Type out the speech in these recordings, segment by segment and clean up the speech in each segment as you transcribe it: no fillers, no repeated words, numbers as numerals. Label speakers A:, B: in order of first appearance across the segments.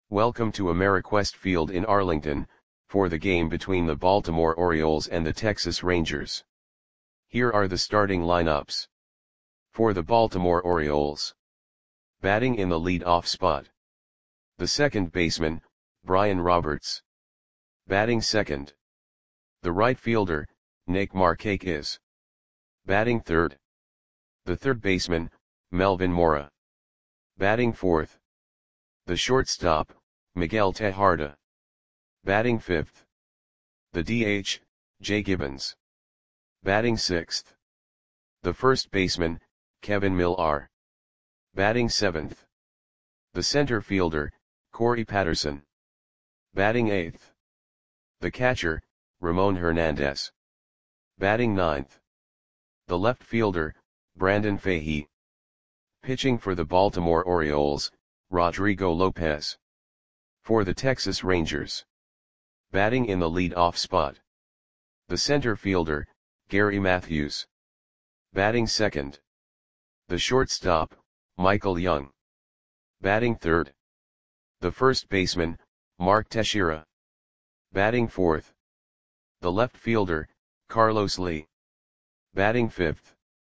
A: Welcome to Ameriquest Field in Arlington, for the game between the Baltimore Orioles and the Texas Rangers. Here are the starting lineups. For the Baltimore Orioles. Batting in the lead-off spot. The second baseman, Brian Roberts. Batting second. The right fielder, Nick Markakis. Batting third. The third baseman, Melvin Mora. Batting fourth. The shortstop, Miguel Tejada. Batting fifth. The DH, Jay Gibbons. Batting sixth. The first baseman, Kevin Millar. Batting seventh. The center fielder, Corey Patterson. Batting eighth. The catcher, Ramon Hernandez. Batting ninth. The left fielder, Brandon Fahey. Pitching for the Baltimore Orioles, Rodrigo Lopez. For the Texas Rangers. Batting in the lead-off spot. The center fielder, Gary Matthews. Batting second. The shortstop, Michael Young. Batting third. The first baseman, Mark Teixeira. Batting fourth. The left fielder, Carlos Lee. Batting fifth.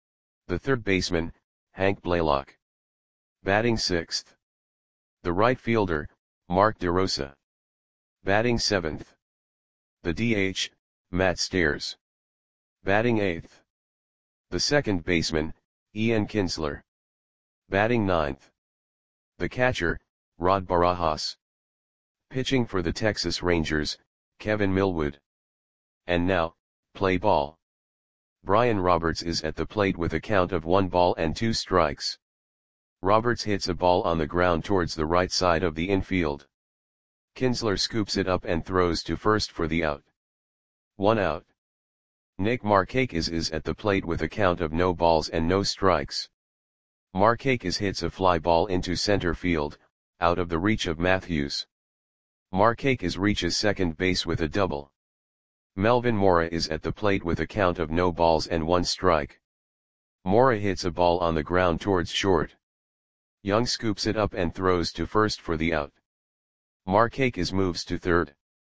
A: The third baseman, Hank Blaylock. Batting sixth. The right fielder, Mark DeRosa. Batting seventh. The DH, Matt Stairs. Batting eighth. The second baseman, Ian Kinsler. Batting ninth. The catcher, Rod Barajas. Pitching for the Texas Rangers, Kevin Millwood. And now, play ball. Brian Roberts is at the plate with a count of 1 ball and 2 strikes. Roberts hits a ball on the ground towards the right side of the infield. Kinsler scoops it up and throws to first for the out. 1 out. Nick Markakis is at the plate with a count of no balls and no strikes. Markakis hits a fly ball into center field, out of the reach of Matthews. Markakis reaches second base with a double. Melvin Mora is at the plate with a count of no balls and 1 strike. Mora hits a ball on the ground towards short. Young scoops it up and throws to first for the out. Markakis moves to third.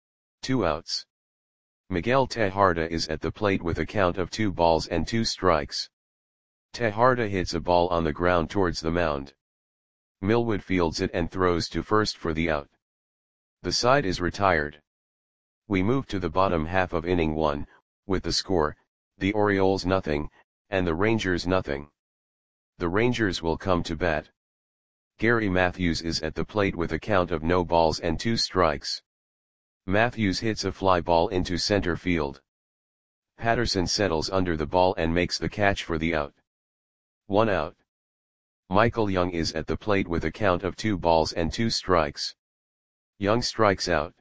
A: 2 outs. Miguel Tejada is at the plate with a count of 2 balls and 2 strikes. Tejada hits a ball on the ground towards the mound. Millwood fields it and throws to first for the out. The side is retired. We move to the bottom half of inning 1, with the score, the Orioles nothing, and the Rangers nothing. The Rangers will come to bat. Gary Matthews is at the plate with a count of no balls and 2 strikes. Matthews hits a fly ball into center field. Patterson settles under the ball and makes the catch for the out. 1 out. Michael Young is at the plate with a count of 2 balls and 2 strikes. Young strikes out.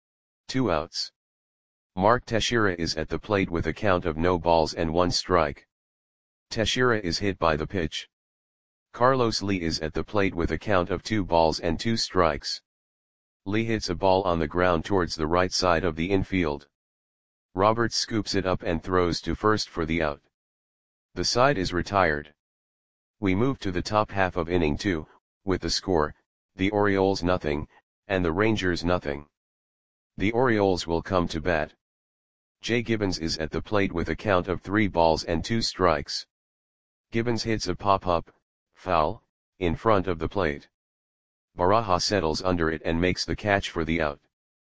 A: 2 outs. Mark Teixeira is at the plate with a count of no balls and 1 strike. Teixeira is hit by the pitch. Carlos Lee is at the plate with a count of 2 balls and 2 strikes. Lee hits a ball on the ground towards the right side of the infield. Roberts scoops it up and throws to first for the out. The side is retired. We move to the top half of inning 2, with the score, the Orioles nothing, and the Rangers nothing. The Orioles will come to bat. Jay Gibbons is at the plate with a count of 3 balls and 2 strikes. Gibbons hits a pop-up, foul, in front of the plate. Barajas settles under it and makes the catch for the out.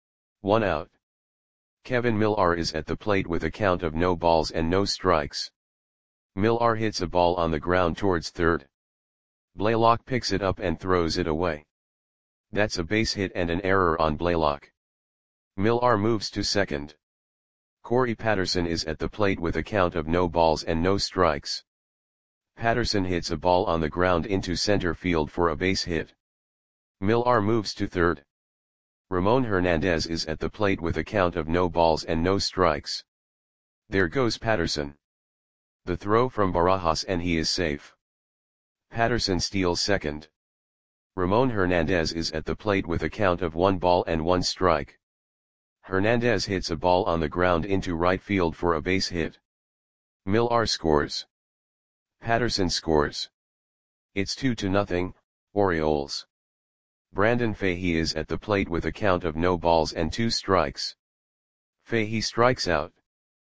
A: 1 out. Kevin Millar is at the plate with a count of no balls and no strikes. Millar hits a ball on the ground towards third. Blaylock picks it up and throws it away. That's a base hit and an error on Blaylock. Millar moves to second. Corey Patterson is at the plate with a count of no balls and no strikes. Patterson hits a ball on the ground into center field for a base hit. Millar moves to third. Ramon Hernandez is at the plate with a count of no balls and no strikes. There goes Patterson. The throw from Barajas and he is safe. Patterson steals second. Ramon Hernandez is at the plate with a count of 1 ball and 1 strike. Hernandez hits a ball on the ground into right field for a base hit. Millar scores. Patterson scores. It's 2-0, Orioles. Brandon Fahey is at the plate with a count of no balls and 2 strikes. Fahey strikes out.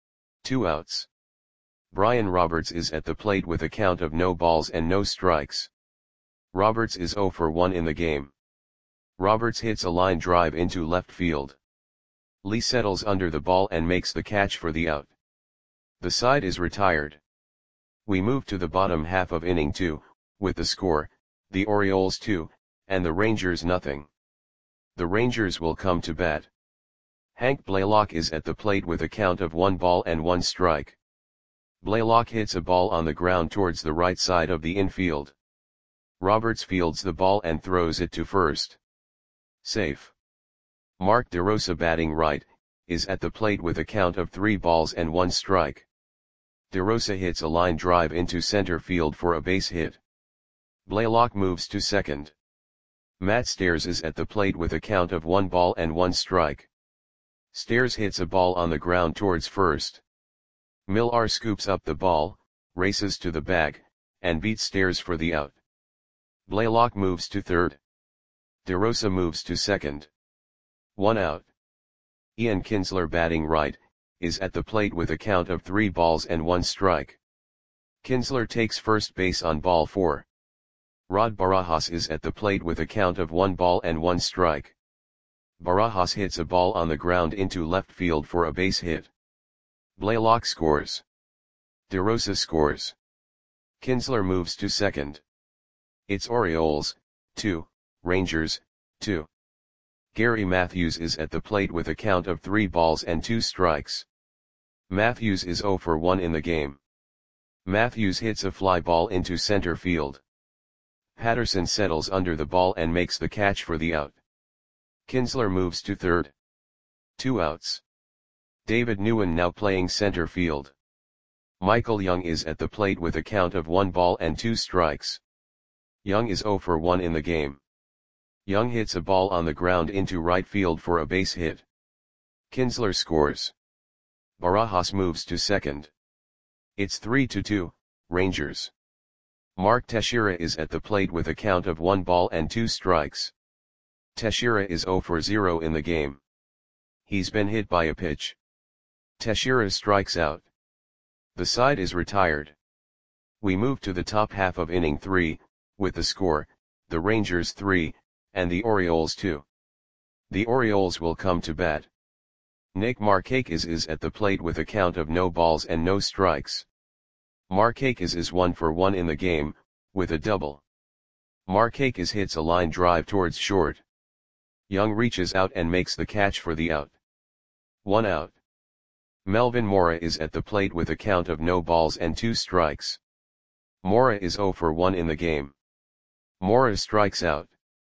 A: 2 outs. Brian Roberts is at the plate with a count of no balls and no strikes. Roberts is 0 for 1 in the game. Roberts hits a line drive into left field. Lee settles under the ball and makes the catch for the out. The side is retired. We move to the bottom half of inning 2, with the score, the Orioles 2, and the Rangers nothing. The Rangers will come to bat. Hank Blaylock is at the plate with a count of 1 ball and 1 strike. Blaylock hits a ball on the ground towards the right side of the infield. Roberts fields the ball and throws it to first. Safe. Mark DeRosa, batting right, is at the plate with a count of 3 balls and 1 strike. DeRosa hits a line drive into center field for a base hit. Blaylock moves to second. Matt Stairs is at the plate with a count of 1 ball and 1 strike. Stairs hits a ball on the ground towards first. Millar scoops up the ball, races to the bag, and beats Stairs for the out. Blaylock moves to third. DeRosa moves to second. 1 out. Ian Kinsler, batting right, is at the plate with a count of 3 balls and 1 strike. Kinsler takes first base on ball 4. Rod Barajas is at the plate with a count of 1 ball and 1 strike. Barajas hits a ball on the ground into left field for a base hit. Blaylock scores. DeRosa scores. Kinsler moves to second. It's Orioles 2, Rangers 2. Gary Matthews is at the plate with a count of 3 balls and 2 strikes. Matthews is 0 for 1 in the game. Matthews hits a fly ball into center field. Patterson settles under the ball and makes the catch for the out. Kinsler moves to third. 2 outs. David Nguyen now playing center field. Michael Young is at the plate with a count of 1 ball and 2 strikes. Young is 0 for 1 in the game. Young hits a ball on the ground into right field for a base hit. Kinsler scores. Barajas moves to second. It's 3-2, Rangers. Mark Teixeira is at the plate with a count of 1 ball and 2 strikes. Teixeira is 0 for 0 in the game. He's been hit by a pitch. Teixeira strikes out. The side is retired. We move to the top half of inning 3, with the score, the Rangers 3, and the Orioles 2. The Orioles will come to bat. Nick Markakis is at the plate with a count of no balls and no strikes. Markakis is 1 for 1 in the game, with a double. Markakis hits a line drive towards short. Young reaches out and makes the catch for the out. 1 out. Melvin Mora is at the plate with a count of no balls and 2 strikes. Mora is 0 for 1 in the game. Mora strikes out.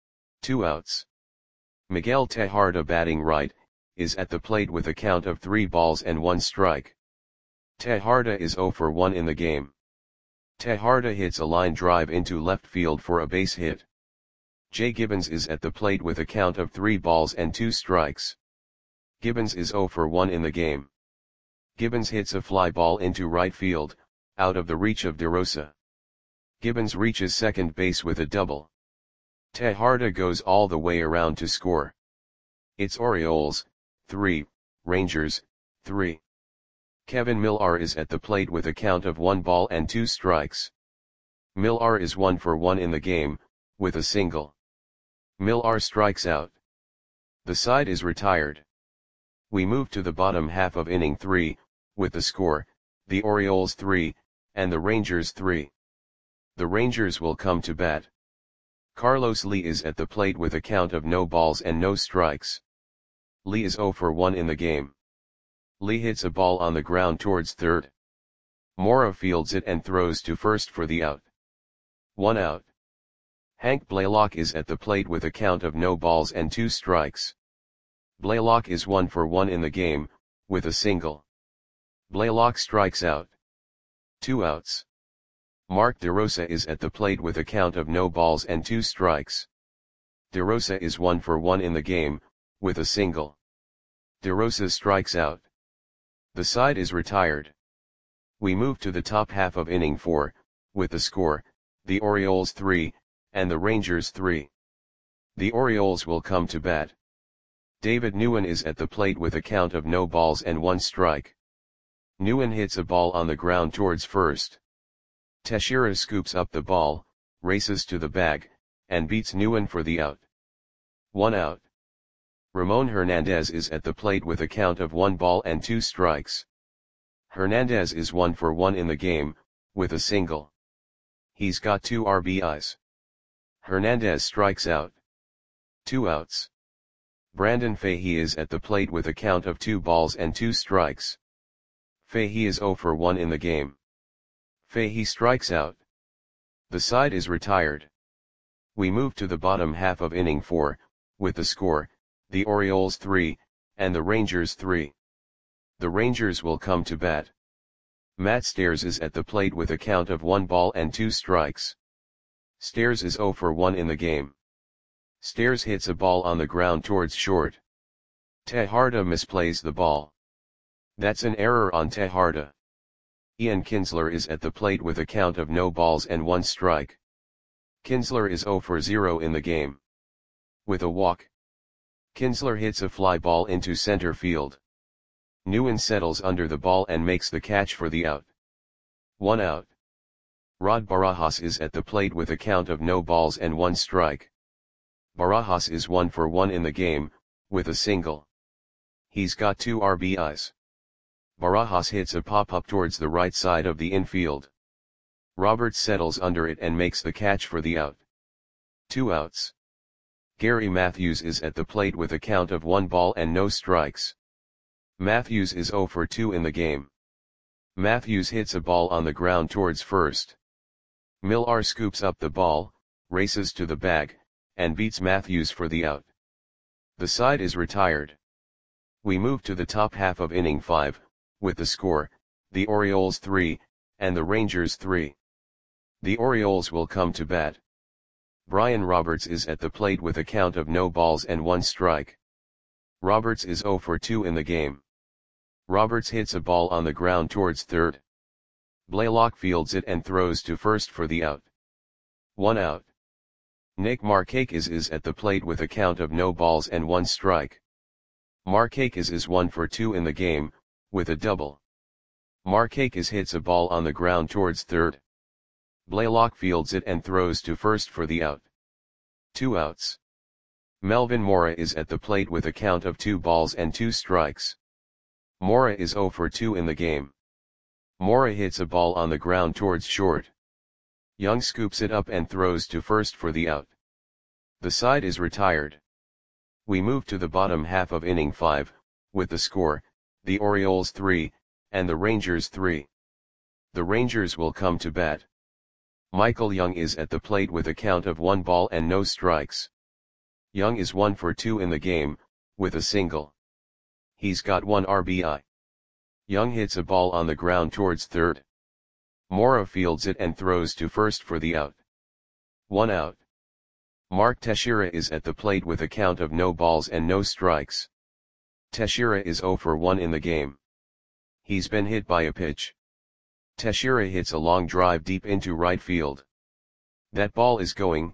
A: 2 outs. Miguel Tejada, batting right, is at the plate with a count of 3 balls and 1 strike. Tejada is 0 for 1 in the game. Tejada hits a line drive into left field for a base hit. Jay Gibbons is at the plate with a count of 3 balls and 2 strikes. Gibbons is 0 for 1 in the game. Gibbons hits a fly ball into right field, out of the reach of DeRosa. Gibbons reaches second base with a double. Tejada goes all the way around to score. It's Orioles 3, Rangers 3. Kevin Millar is at the plate with a count of 1 ball and 2 strikes. Millar is 1 for 1 in the game, with a single. Millar strikes out. The side is retired. We move to the bottom half of inning 3, with the score, the Orioles 3, and the Rangers 3. The Rangers will come to bat. Carlos Lee is at the plate with a count of no balls and no strikes. Lee is 0 for 1 in the game. Lee hits a ball on the ground towards third. Mora fields it and throws to first for the out. 1 out. Hank Blaylock is at the plate with a count of no balls and 2 strikes. Blaylock is 1 for 1 in the game, with a single. Blaylock strikes out. 2 outs. Mark DeRosa is at the plate with a count of no balls and 2 strikes. DeRosa is 1 for 1 in the game, with a single. DeRosa strikes out. The side is retired. We move to the top half of inning 4, with the score, the Orioles 3, and the Rangers 3. The Orioles will come to bat. David Nguyen is at the plate with a count of no balls and one strike. Nguyen hits a ball on the ground towards first. Teixeira scoops up the ball, races to the bag, and beats Nguyen for the out. 1 out. Ramon Hernandez is at the plate with a count of 1 ball and 2 strikes. Hernandez is 1 for 1 in the game, with a single. He's got 2 RBIs. Hernandez strikes out. 2 outs. Brandon Fahey is at the plate with a count of 2 balls and 2 strikes. Fahey is 0 for 1 in the game. Fahey strikes out. The side is retired. We move to the bottom half of inning 4, with the score, the Orioles 3, and the Rangers 3. The Rangers will come to bat. Matt Stairs is at the plate with a count of 1 ball and 2 strikes. Stairs is 0 for 1 in the game. Stairs hits a ball on the ground towards short. Tejada misplays the ball. That's an error on Tejada. Ian Kinsler is at the plate with a count of no balls and 1 strike. Kinsler is 0 for 0 in the game. With a walk. Kinsler hits a fly ball into center field. Nguyen settles under the ball and makes the catch for the out. 1 out. Rod Barajas is at the plate with a count of no balls and 1 strike. Barajas is 1 for 1 in the game, with a single. He's got 2 RBIs. Barajas hits a pop-up towards the right side of the infield. Roberts settles under it and makes the catch for the out. 2 outs. Gary Matthews is at the plate with a count of 1 ball and no strikes. Matthews is 0 for 2 in the game. Matthews hits a ball on the ground towards first. Millar scoops up the ball, races to the bag, and beats Matthews for the out. The side is retired. We move to the top half of inning 5, with the score, the Orioles 3, and the Rangers 3. The Orioles will come to bat. Brian Roberts is at the plate with a count of no balls and 1 strike. Roberts is 0 for 2 in the game. Roberts hits a ball on the ground towards third. Blaylock fields it and throws to first for the out. 1 out. Nick Markakis is at the plate with a count of no balls and 1 strike. Markakis is 1 for 2 in the game, with a double. Markakis hits a ball on the ground towards third. Blaylock fields it and throws to first for the out. 2 outs. Melvin Mora is at the plate with a count of 2 balls and 2 strikes. Mora is 0 for 2 in the game. Mora hits a ball on the ground towards short. Young scoops it up and throws to first for the out. The side is retired. We move to the bottom half of inning 5, with the score, the Orioles 3, and the Rangers 3. The Rangers will come to bat. Michael Young is at the plate with a count of 1 ball and no strikes. Young is 1 for 2 in the game, with a single. He's got 1 RBI. Young hits a ball on the ground towards third. Mora fields it and throws to first for the out. 1 out. Mark Teixeira is at the plate with a count of no balls and no strikes. Teixeira is 0 for 1 in the game. He's been hit by a pitch. Teixeira hits a long drive deep into right field. That ball is gone.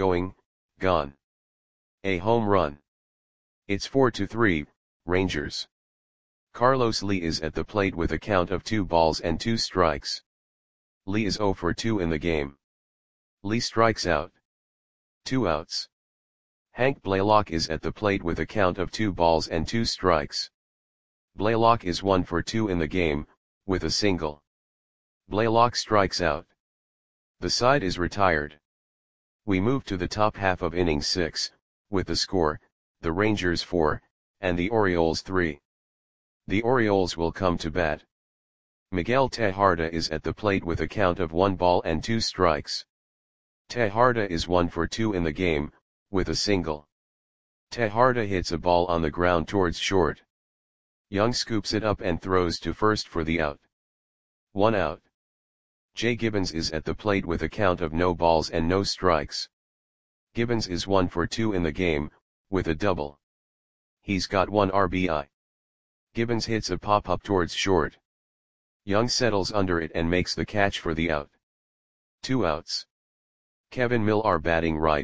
A: A home run. It's 4-3, Rangers. Carlos Lee is at the plate with a count of 2 balls and 2 strikes. Lee is 0 for 2 in the game. Lee strikes out. 2 outs. Hank Blaylock is at the plate with a count of 2 balls and 2 strikes. Blaylock is 1 for 2 in the game, with a single. Blaylock strikes out. The side is retired. We move to the top half of inning 6, with the score, the Rangers 4, and the Orioles 3. The Orioles will come to bat. Miguel Tejada is at the plate with a count of 1 ball and 2 strikes. Tejada is 1 for 2 in the game, with a single. Tejada hits a ball on the ground towards short. Young scoops it up and throws to first for the out. 1 out. Jay Gibbons is at the plate with a count of no balls and no strikes. Gibbons is 1 for 2 in the game, with a double. He's got 1 RBI. Gibbons hits a pop-up towards short. Young settles under it and makes the catch for the out. 2 outs. Kevin Millar batting right,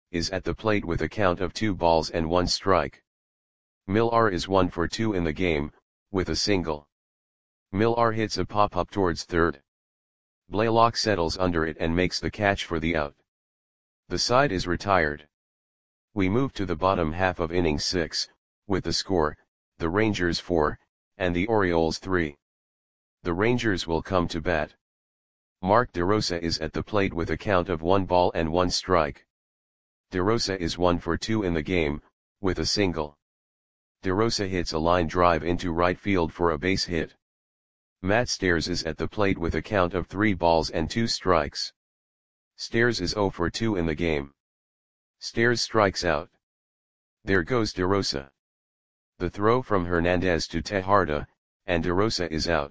A: is at the plate with a count of 2 balls and 1 strike. Millar is 1 for 2 in the game, with a single. Millar hits a pop-up towards third. Blaylock settles under it and makes the catch for the out. The side is retired. We move to the bottom half of inning 6, with the score, the Rangers 4, and the Orioles 3. The Rangers will come to bat. Mark DeRosa is at the plate with a count of 1 ball and 1 strike. DeRosa is 1 for 2 in the game, with a single. DeRosa hits a line drive into right field for a base hit. Matt Stairs is at the plate with a count of 3 balls and 2 strikes. Stairs is 0 for 2 in the game. Stairs strikes out. There goes DeRosa. The throw from Hernandez to Tejada, and DeRosa is out.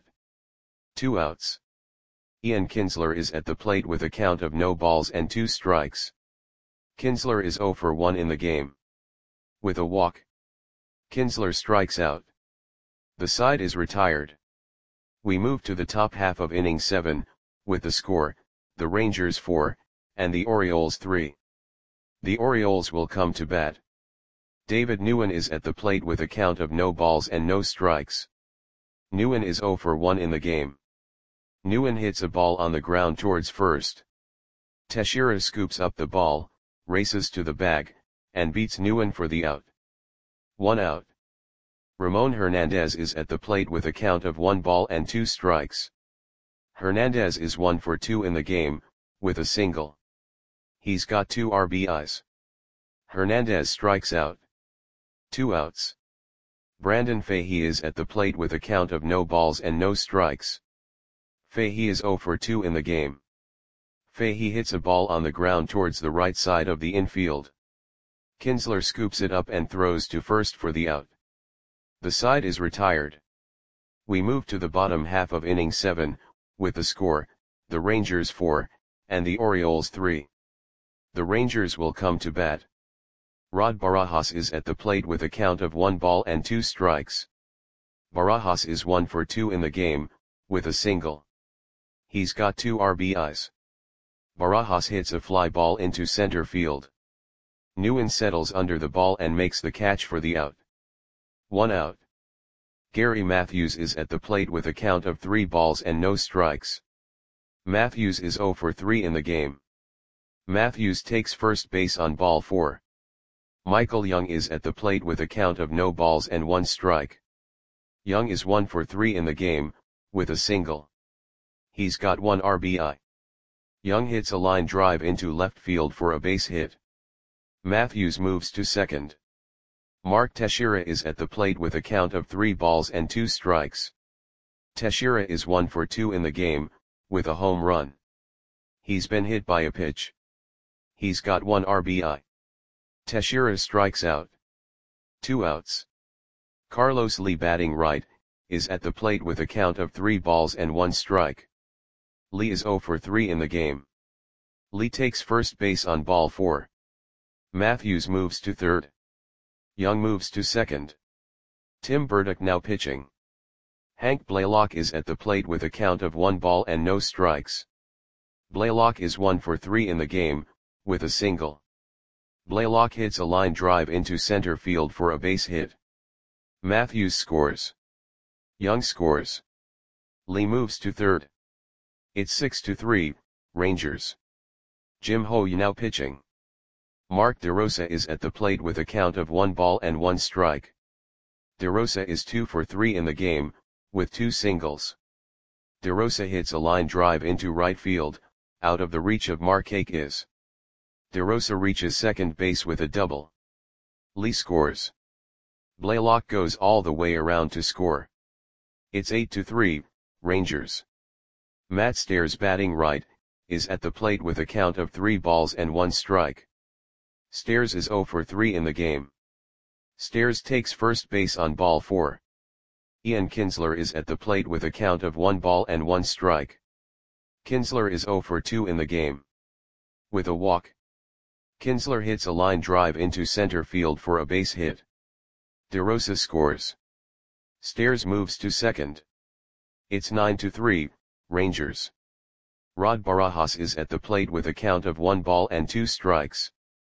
A: 2 outs. Ian Kinsler is at the plate with a count of no balls and 2 strikes. Kinsler is 0 for 1 in the game. With a walk. Kinsler strikes out. The side is retired. We move to the top half of inning 7, with the score, the Rangers 4, and the Orioles 3. The Orioles will come to bat. David Nguyen is at the plate with a count of no balls and no strikes. Nguyen is 0 for 1 in the game. Nguyen hits a ball on the ground towards first. Teixeira scoops up the ball, races to the bag, and beats Nguyen for the out. 1 out. Ramon Hernandez is at the plate with a count of 1 ball and 2 strikes. Hernandez is 1 for 2 in the game, with a single. He's got 2 RBIs. Hernandez strikes out. 2 outs. Brandon Fahey is at the plate with a count of no balls and no strikes. Fahey is 0 for 2 in the game. Fahey hits a ball on the ground towards the right side of the infield. Kinsler scoops it up and throws to first for the out. The side is retired. We move to the bottom half of inning 7, with the score, the Rangers 4, and the Orioles 3. The Rangers will come to bat. Rod Barajas is at the plate with a count of 1 ball and 2 strikes. Barajas is 1 for 2 in the game, with a single. He's got 2 RBIs. Barajas hits a fly ball into center field. Nguyen settles under the ball and makes the catch for the out. 1 out. Gary Matthews is at the plate with a count of 3 balls and no strikes. Matthews is 0 for 3 in the game. Matthews takes first base on ball 4. Michael Young is at the plate with a count of no balls and 1 strike. Young is 1 for 3 in the game, with a single. He's got 1 RBI. Young hits a line drive into left field for a base hit. Matthews moves to second. Mark Teixeira is at the plate with a count of 3 balls and 2 strikes. Teixeira is 1 for 2 in the game, with a home run. He's been hit by a pitch. He's got 1 RBI. Teixeira strikes out. 2 outs. Carlos Lee, batting right, is at the plate with a count of 3 balls and 1 strike. Lee is 0 for 3 in the game. Lee takes first base on ball 4. Matthews moves to third. Young moves to second. Tim Burdick now pitching. Hank Blaylock is at the plate with a count of 1 ball and no strikes. Blaylock is 1 for 3 in the game, with a single. Blaylock hits a line drive into center field for a base hit. Matthews scores. Young scores. Lee moves to third. It's 6-3, Rangers. Jim Hoye now pitching. Mark DeRosa is at the plate with a count of 1 ball and 1 strike. DeRosa is 2 for 3 in the game, with 2 singles. DeRosa hits a line drive into right field, out of the reach of Markakis. DeRosa reaches second base with a double. Lee scores. Blaylock goes all the way around to score. It's 8-3, Rangers. Matt Stairs, batting right, is at the plate with a count of 3 balls and 1 strike. Stairs is 0 for 3 in the game. Stairs takes first base on ball 4. Ian Kinsler is at the plate with a count of 1 ball and 1 strike. Kinsler is 0 for 2 in the game. With a walk. Kinsler hits a line drive into center field for a base hit. DeRosa scores. Stairs moves to second. It's 9-3, Rangers. Rod Barajas is at the plate with a count of 1 ball and 2 strikes.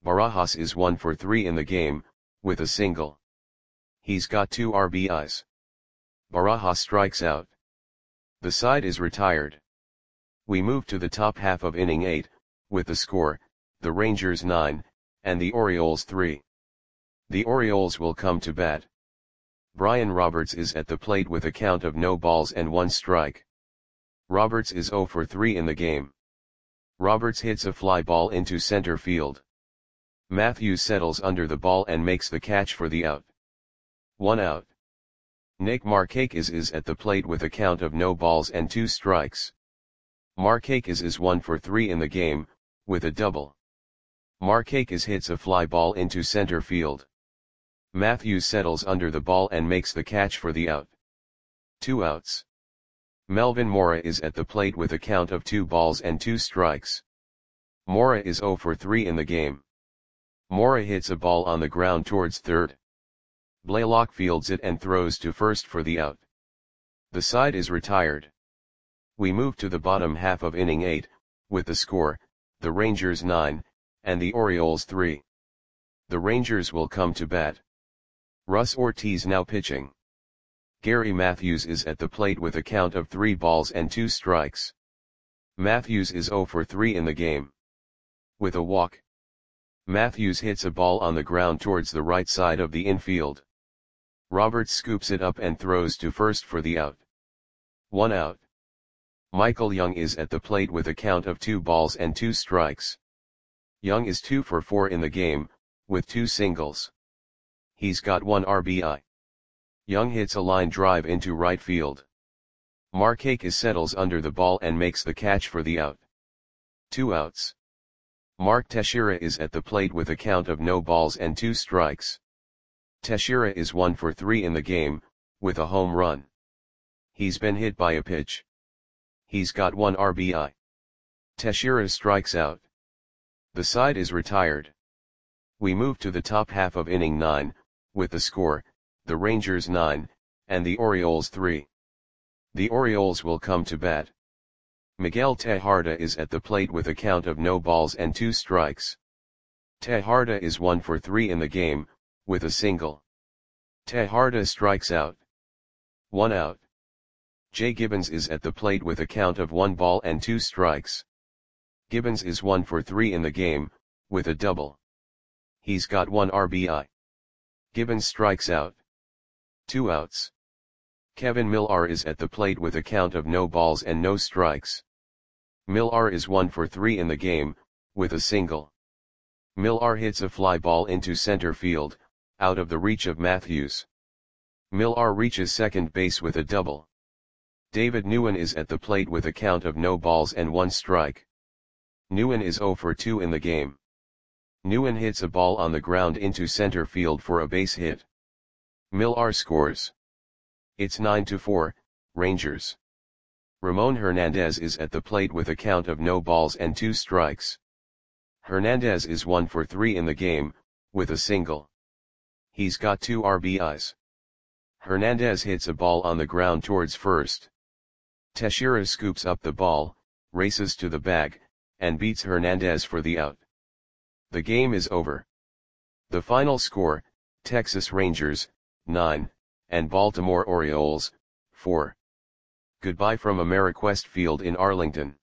A: Barajas is 1 for 3 in the game, with a single. He's got 2 RBIs. Barajas strikes out. The side is retired. We move to the top half of inning 8, with the score, the Rangers 9, and the Orioles 3. The Orioles will come to bat. Brian Roberts is at the plate with a count of no balls and 1 strike. Roberts is 0 for 3 in the game. Roberts hits a fly ball into center field. Matthews settles under the ball and makes the catch for the out. 1 out. Nick Markakis is at the plate with a count of no balls and 2 strikes. Markakis is 1 for 3 in the game, with a double. Markakis hits a fly ball into center field. Matthews settles under the ball and makes the catch for the out. 2 outs. Melvin Mora is at the plate with a count of 2 balls and 2 strikes. Mora is 0 for 3 in the game. Mora hits a ball on the ground towards third. Blaylock fields it and throws to first for the out. The side is retired. We move to the bottom half of inning 8, with the score, the Rangers 9, and the Orioles 3. The Rangers will come to bat. Russ Ortiz now pitching. Gary Matthews is at the plate with a count of 3 balls and 2 strikes. Matthews is 0 for 3 in the game. With a walk. Matthews hits a ball on the ground towards the right side of the infield. Roberts scoops it up and throws to first for the out. 1 out. Michael Young is at the plate with a count of 2 balls and 2 strikes. Young is 2 for 4 in the game, with 2 singles. He's got 1 RBI. Young hits a line drive into right field. Markakis settles under the ball and makes the catch for the out. 2 outs. Mark Teixeira is at the plate with a count of no balls and 2 strikes. Teixeira is 1 for 3 in the game, with a home run. He's been hit by a pitch. He's got 1 RBI. Teixeira strikes out. The side is retired. We move to the top half of inning 9, with the score, the Rangers 9, and the Orioles 3. The Orioles will come to bat. Miguel Tejada is at the plate with a count of no balls and 2 strikes. Tejada is 1 for 3 in the game, with a single. Tejada strikes out. 1 out. Jay Gibbons is at the plate with a count of 1 ball and 2 strikes. Gibbons is 1 for 3 in the game, with a double. He's got 1 RBI. Gibbons strikes out. 2 outs. Kevin Millar is at the plate with a count of no balls and no strikes. Millar is 1 for 3 in the game, with a single. Millar hits a fly ball into center field, out of the reach of Matthews. Millar reaches second base with a double. David Nguyen is at the plate with a count of no balls and 1 strike. Nguyen is 0 for 2 in the game. Nguyen hits a ball on the ground into center field for a base hit. Millar scores. It's 9-4, Rangers. Ramon Hernandez is at the plate with a count of no balls and 2 strikes. Hernandez is 1 for 3 in the game, with a single. He's got 2 RBIs. Hernandez hits a ball on the ground towards first. Teixeira scoops up the ball, races to the bag, and beats Hernandez for the out. The game is over. The final score, Texas Rangers, 9, and Baltimore Orioles, 4. Goodbye from Ameriquest Field in Arlington.